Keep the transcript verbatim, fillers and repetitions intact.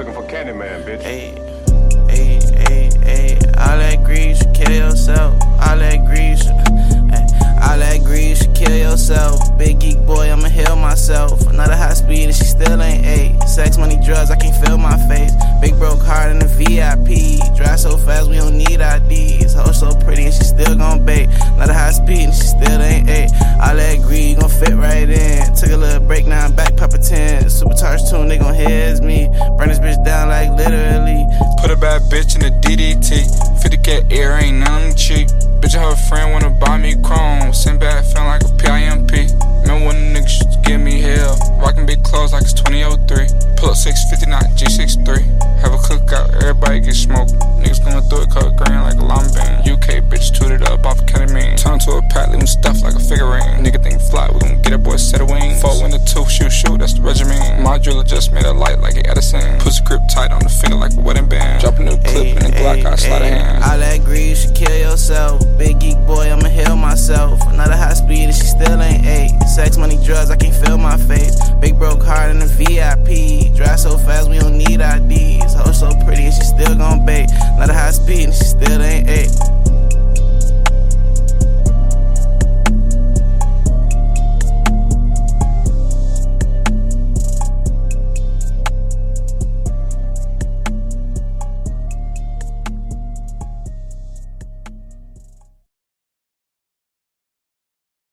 looking for Candyman, bitch. Hey, hey, hey, hey. All that greed, you should kill yourself. All that greed, you should, ay, all that greed, you should kill yourself. Big geek boy, I'ma heal myself. Another high speed and she still ain't eight. Sex, money, drugs, I can't feel my face. Big broke heart in the V I P. Drive so fast, we don't need I Ds. Hoe so pretty and she still gon' bait. Another high speed and she still ain't eight. All that greed gon' fit right in. Took a little break, now I'm back, Pepper ten. Supercharged tune, they gon' hear it's me. Burn this bitch down like literally. Put a bad bitch in the D D T. fifty K air ain't none cheap. Bitch, her friend wanna buy me chrome. Send back, feeling like a P I M P. Remember when the niggas used to give me hell? Rockin' big clothes like it's twenty oh three. Pull up six fifty, not G sixty-three. Have a cookout, everybody get smoked. Niggas going through it, cut green like a lime bean. U K bitch tooted up off a ketamine. Turn to a pack, leave him stuffed like a figurine. Nigga think fly, we gon' get a boy set of wings. Four in the two, shoot, shoot, that's the regimen. My driller just made a light like a Edison. Pussy grip tight on the finger like a wedding band. Drop a new clip in the Glock, I slide a hand. All that greed, you should kill yourself. Big geek boy, I'ma heal myself. Another high speed and she still ain't eight. Sex, money, drugs, I can't feel my face. Big broke heart in the V I P. Drive so fast, we don't need I Ds. Hoe so pretty and she still gon' bait. Another high speed and she still ain't eight.